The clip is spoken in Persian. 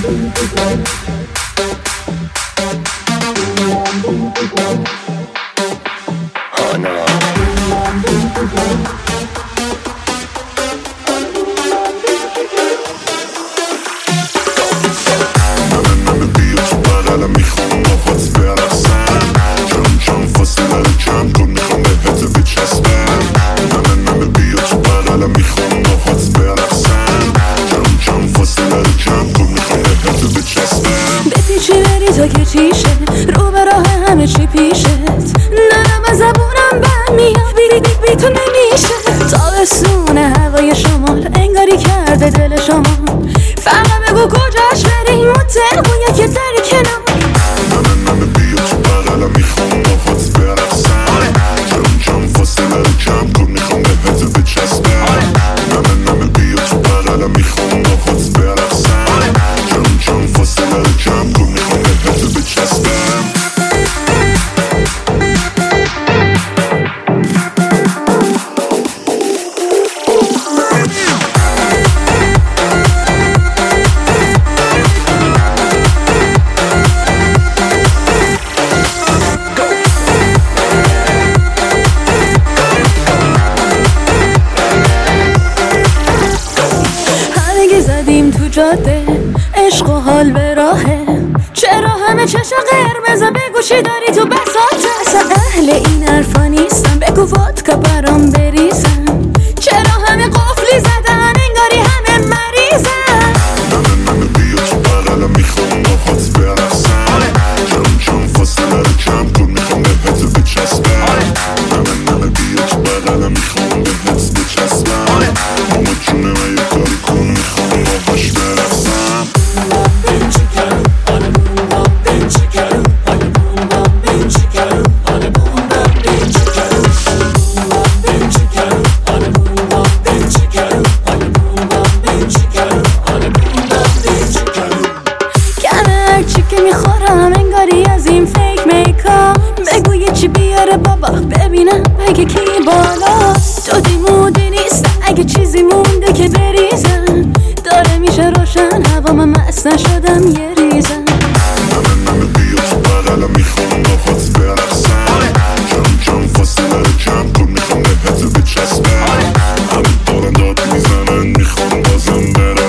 تا که چیشه رو به راه همه چی پیشت نرم از زبونم بند میاد بی تو نمیشه تابستونه هوای شمال انگاری کرده دل شما فقط بگو کجاش بریم موتل باید که دری کنار نمه بیا تو بغلم میخوام باهات برقصم جام فاصله رو کم کن میخوام بهت بچسبم نمه بیا تو بغلم میخوام باهات برقصم جام فاصله رو کم کن میخوام بهت بچسبم تو جاده عشق و حال به راهه چرا همه چشم قرمزه بگو چی داری تو بساطه اصلا اهل این حرفا نیستم بگو ودکا برام بریزم چرا همه قفلی زدن انگاری همه مریضن نمه بیا تو بغلم میخوام باهات برقصم جام فاصله رو کم کن میخوام بهت بچسبم نمه بیا تو بغلم میخوام بهت بچسبم ماما جونم یه کاری کن میخوام باهاش برقصم میخورم انگاری از این فیک میکا بگو یه چی بیاره بابا ببینم بگه کی بالاست تو دیمودی نیستم اگه چیزی مونده که بریزم داره میشه روشن هوام مست نشدم یه ریزم نمه بیا تو بغلم میخوام باهات برقصم جام فاصله رو کم کن میخوام بهت بچسبم همه دارن داد میزنن میخوام بازم برقصم